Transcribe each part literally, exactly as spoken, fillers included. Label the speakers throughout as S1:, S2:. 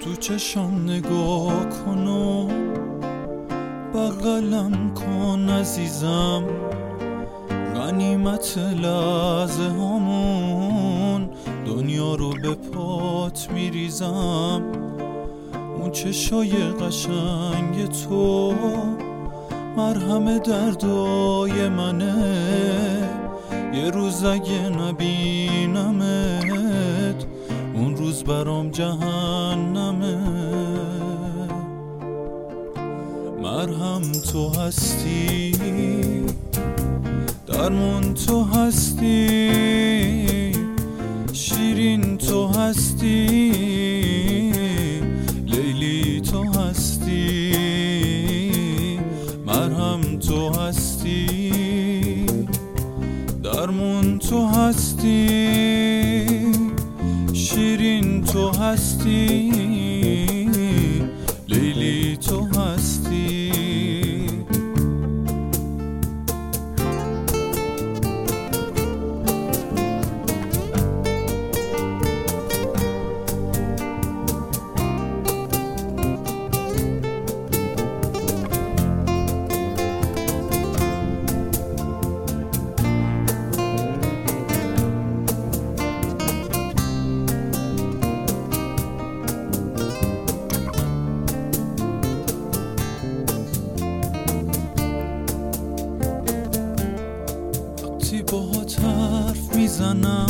S1: تو چشم نگاه کن و بغلم کن عزیزم، غنیمت لحظه هامون دنیا رو به پات میریزم. اون چشای قشنگ تو مرهم دردای منه، یه روز اگه نبینمت اون روز برام جهنمه. مرهم تو هستی، درمون تو هستی، شیرین تو هستی، لیلی تو هستی. مرهم تو هستی، درمون تو هستی، شیرین تو هستی، لیلی تو هستی. باهات حرف میزنم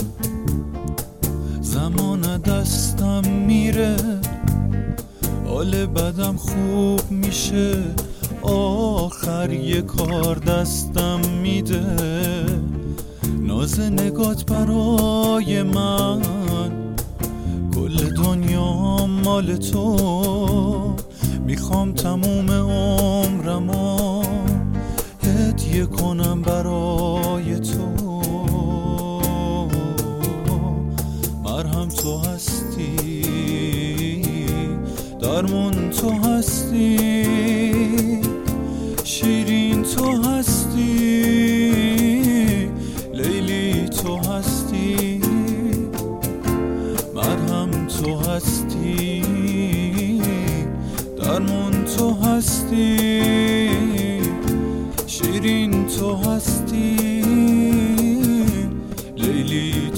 S1: زمان دستم میره، حال بدم خوب میشه، آخر یه کار دستم میده. ناز نگات برای من کل دنیا مال تو، میخوام تموم عمرمو هدیه کنم برای تو. مرهم تو هستی، درمون تو هستی، شیرین تو هستی، لیلی تو هستی. مرهم تو هستی، درمون تو هستی، شیرین تو هستی، لیلی